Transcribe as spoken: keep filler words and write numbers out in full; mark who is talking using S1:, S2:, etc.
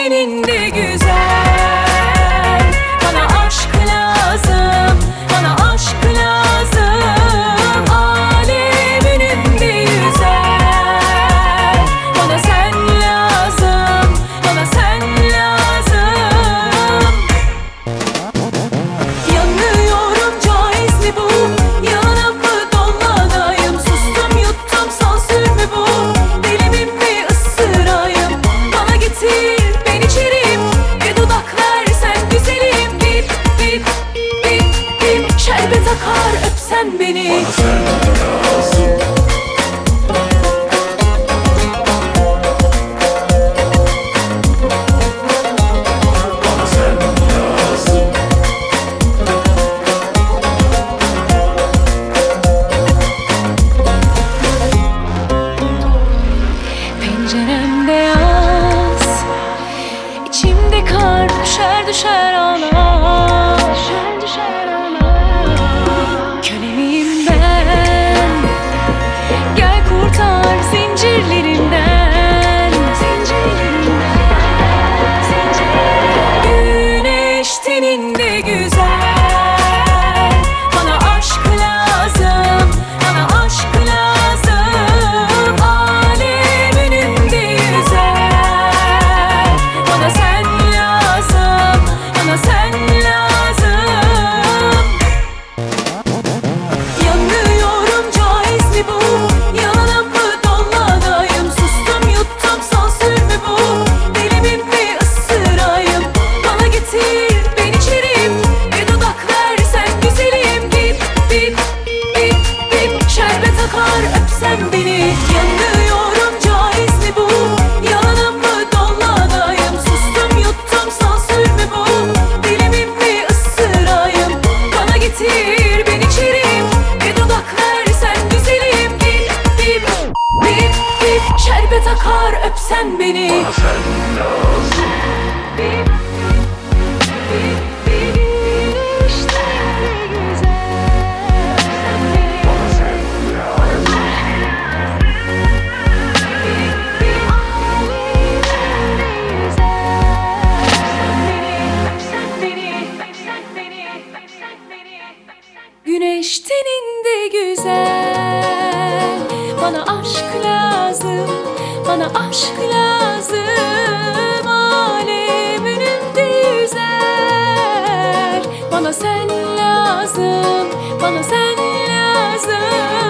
S1: teninde güzel. Bana aşk lazım, bana aşk lazım. Alem önümde yüzer. Bana sen lazım, bana sen lazım. Yanıyorum, caiz mi bu? Yanıp dolmadayım. Sustum yuttum, sansür mü bu? Deli miyim mi, ısırayım? Bana getir, ben içerim. Bir dudak versen güzelim. Bip bip bip bip, şerbet akar, öpsen beni.
S2: Bana sen lazım. Bana sen lazım.
S1: Penceremde yaz, içimde kar düşer düşer ağlar. Kölemiyim ben, gel kurtar zincirlerimden. Güneş teninde güzel. Bana aşk lazım, bana aşk lazım. Alem önümde yüzer. Bana sen lazım, bana sen lazım. Yanıyorum, caiz mi bu? Yanıp dolmadayım. Sustum yuttum, sansür mü bu? Deli miyim mi, ısırayım? Bana getir, ben içerim. Bir dudak versen güzelim. Bip bip bip bip, şerbet akar, öpsen beni. Yanıyorum, caiz mi bu? Yanıp dolmadayım. Sustum yuttum, sansür mü bu? Deli miyim mi, ısırayım? Bana getir, ben içerim. Bir dudak versen güzelim. Bip bip bip bip, şerbet akar, öpsen beni.
S2: Bana sen lazım.
S1: Bip bip bip, işte güzel.
S2: Bana sen lazım.
S1: Güneş teninde güzel. Bana aşk lazım, bana aşk lazım. Alem önümde yüzer. Bana sen lazım, bana sen lazım.